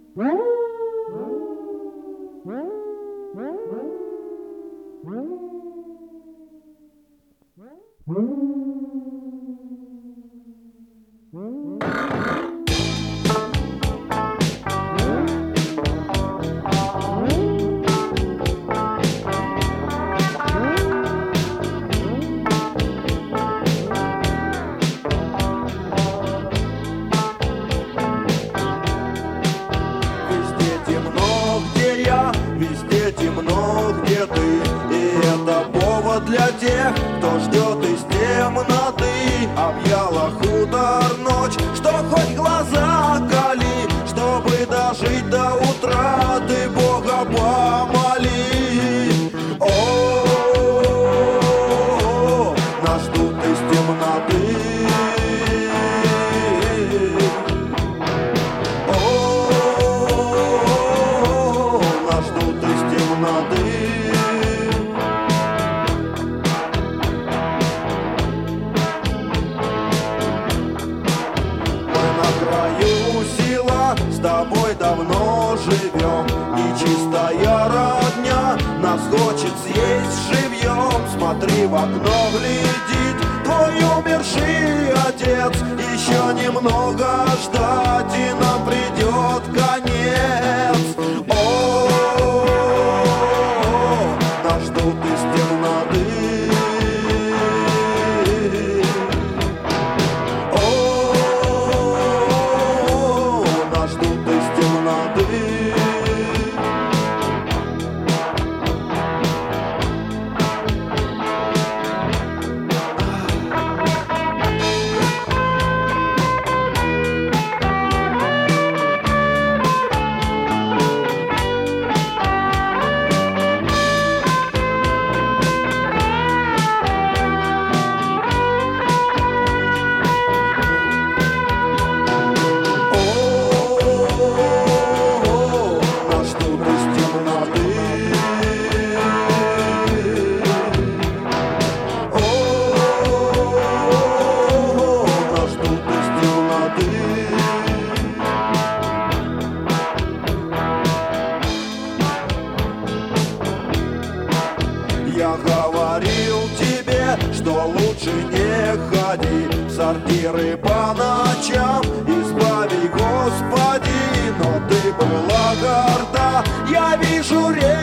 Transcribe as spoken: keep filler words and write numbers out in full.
Везде темно, где ты, и это повод для тех, кто ждет из темноты. Объяла хутор ночь, что хоть глаза кали, чтобы дожить до утра, ты Бога помоли. О, нас ждут из темноты. С тобой давно живем, и чистая родня нас хочет съесть живьем. Смотри, в окно глядит твой умерший отец. Еще немного ждать, и нам придет конец. О, нас ждут из темноты. Я говорил тебе, что лучше не ходи в сортиры по ночам, избави, Господи, но ты была горда, я вижу реку.